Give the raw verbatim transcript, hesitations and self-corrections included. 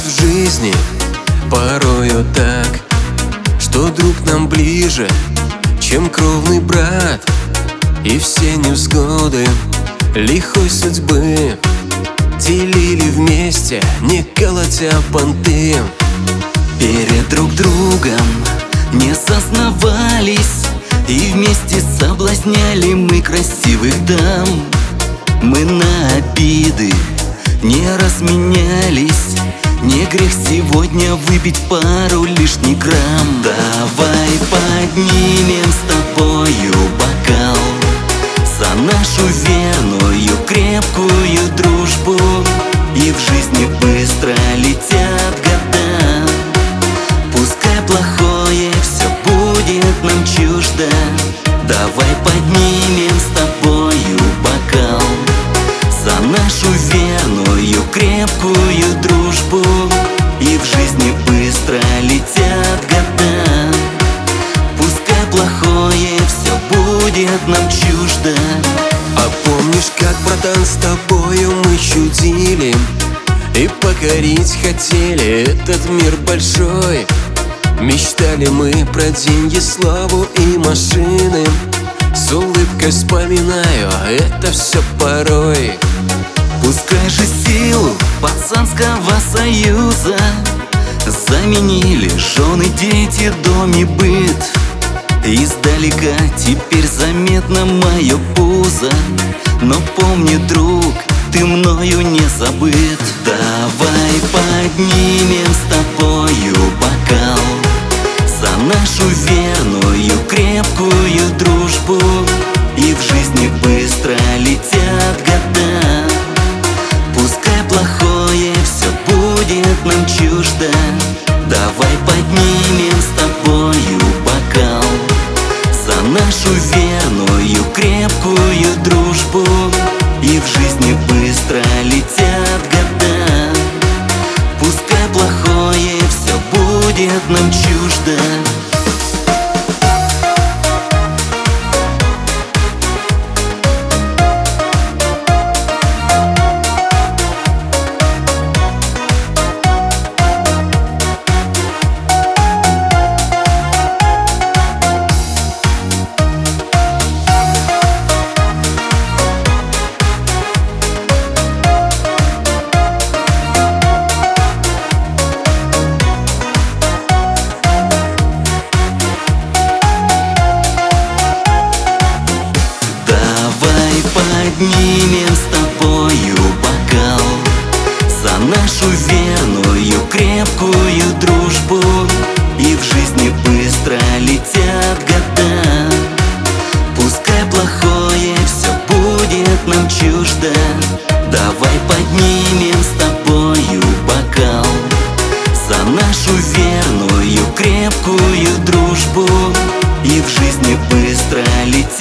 Бывает в жизни порою так, что друг нам ближе, чем кровный брат. И все невзгоды лихой судьбы делили вместе, не колотя понты. Перед друг другом не сознавались, и вместе соблазняли мы красивых дам. Мы на обиды не разменялись, не грех сегодня выпить пару лишних грамм. Давай поднимем с тобою бокал за нашу верную крепкую дружбу. И в жизни быстро летят года, пускай плохое все будет нам чуждо. Давай поднимем с тобою бокал за нашу верную крепкую дружбу. И в жизни быстро летят года, пускай плохое все будет нам чуждо. А помнишь, как, братан, с тобою мы чудили и покорить хотели этот мир большой? Мечтали мы про деньги, славу и машины. С улыбкой вспоминаю это все порой. Пускай же силу пацанского союза заменили жены, дети, дом и быт. Издалека теперь заметно мое пузо, но помни, друг, ты мною не забыт. Давай поднимем с тобою бокал за нашу верную крепкую дружбу. И в жизни быстро летят года, пускай плохое все будет нам чуждо. Давай поднимем с тобою бокал за нашу верную крепкую дружбу. И в жизни быстро летят года, пускай плохое все будет нам чуждо. Поднимем с тобою бокал за нашу верную крепкую дружбу. И в жизни быстро летят года, пускай плохое все будет нам чуждо. Давай поднимем с тобою бокал за нашу верную крепкую дружбу. И в жизни быстро летят